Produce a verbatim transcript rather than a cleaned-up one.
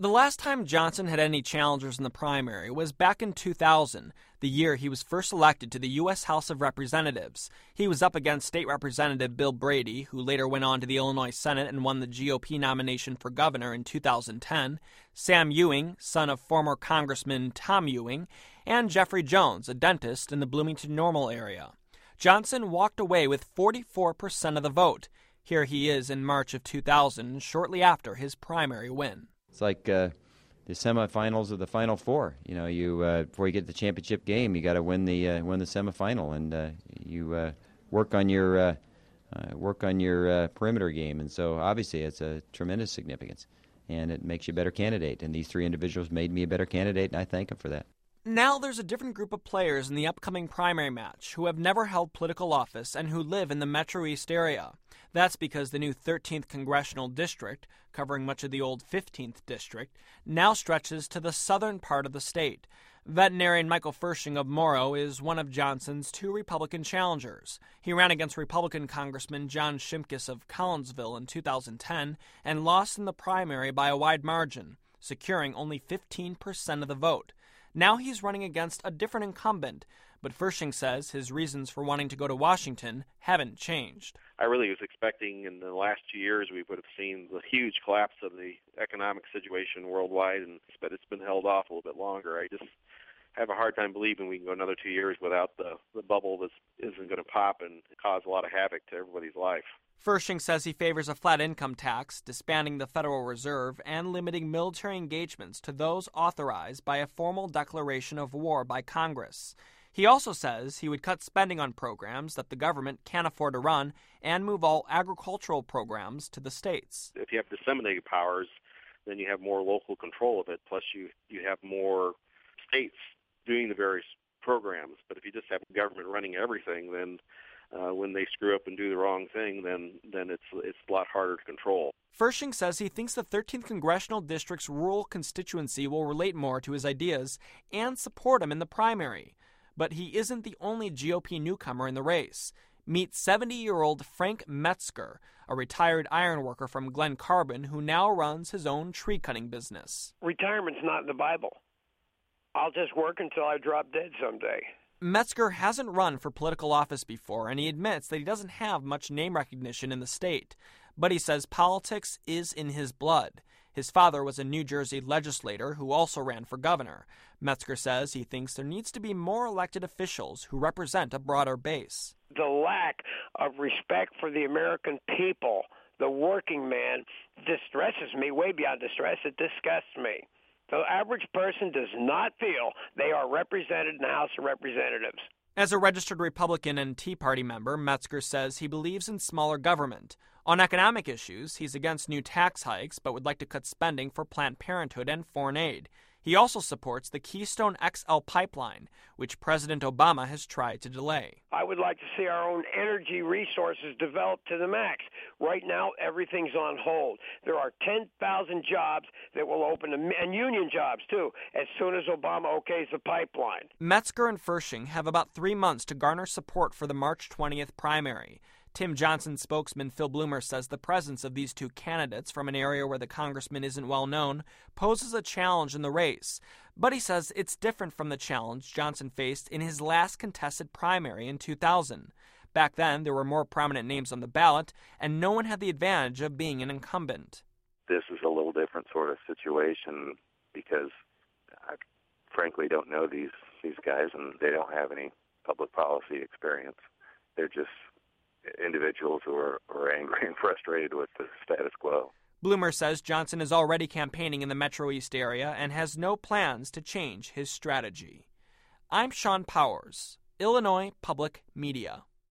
The last time Johnson had any challengers in the primary was back in two thousand, the year he was first elected to the U S House of Representatives. He was up against State Representative Bill Brady, who later went on to the Illinois Senate and won the G O P nomination for governor in two thousand ten, Sam Ewing, son of former Congressman Tom Ewing, and Jeffrey Jones, a dentist in the Bloomington-Normal area. Johnson walked away with forty-four percent of the vote. Here he is in March of two thousand, shortly after his primary win. It's like uh, the semifinals of the Final Four. You know, you uh, before you get to the championship game, you got to win the uh, win the semifinal, and uh, you uh, work on your uh, uh, work on your uh, perimeter game. And so, obviously, it's a tremendous significance, and it makes you a better candidate. And these three individuals made me a better candidate, and I thank them for that. Now there's a different group of players in the upcoming primary match who have never held political office and who live in the Metro East area. That's because the new thirteenth Congressional District, covering much of the old fifteenth District, now stretches to the southern part of the state. Veterinarian Michael Fershing of Morrow is one of Johnson's two Republican challengers. He ran against Republican Congressman John Shimkus of Collinsville in two thousand ten and lost in the primary by a wide margin, securing only fifteen percent of the vote. Now he's running against a different incumbent, but Fershing says his reasons for wanting to go to Washington haven't changed. I really was expecting in the last two years we would have seen the huge collapse of the economic situation worldwide, and but it's been held off a little bit longer. I just have a hard time believing we can go another two years without the, the bubble that isn't going to pop and cause a lot of havoc to everybody's life. Fershing says he favors a flat income tax, disbanding the Federal Reserve, and limiting military engagements to those authorized by a formal declaration of war by Congress. He also says he would cut spending on programs that the government can't afford to run and move all agricultural programs to the states. If you have disseminated powers, then you have more local control of it, plus you, you have more states doing the various programs. But if you just have government running everything, then Uh, when they screw up and do the wrong thing, then then it's it's a lot harder to control. Fershing says he thinks the thirteenth Congressional District's rural constituency will relate more to his ideas and support him in the primary. But he isn't the only G O P newcomer in the race. Meet seventy-year-old Frank Metzger, a retired ironworker from Glen Carbon who now runs his own tree-cutting business. Retirement's not in the Bible. I'll just work until I drop dead someday. Metzger hasn't run for political office before, and he admits that he doesn't have much name recognition in the state. But he says politics is in his blood. His father was a New Jersey legislator who also ran for governor. Metzger says he thinks there needs to be more elected officials who represent a broader base. The lack of respect for the American people, the working man, distresses me, way beyond distress. It disgusts me. The average person does not feel they are represented in the House of Representatives. As a registered Republican and Tea Party member, Metzger says he believes in smaller government. On economic issues, he's against new tax hikes, but would like to cut spending for Planned Parenthood and foreign aid. He also supports the Keystone X L pipeline, which President Obama has tried to delay. I would like to see our own energy resources developed to the max. Right now, everything's on hold. There are ten thousand jobs that will open, and union jobs, too, as soon as Obama okays the pipeline. Metzger and Fershing have about three months to garner support for the March twentieth primary. Tim Johnson spokesman Phil Bloomer says the presence of these two candidates from an area where the congressman isn't well known poses a challenge in the race. But he says it's different from the challenge Johnson faced in his last contested primary in two thousand. Back then, there were more prominent names on the ballot, and no one had the advantage of being an incumbent. This is a little different sort of situation because I frankly don't know these, these guys, and they don't have any public policy experience. They're just individuals who are, are angry and frustrated with the status quo. Bloomer says Johnson is already campaigning in the Metro East area and has no plans to change his strategy. I'm Sean Powers, Illinois Public Media.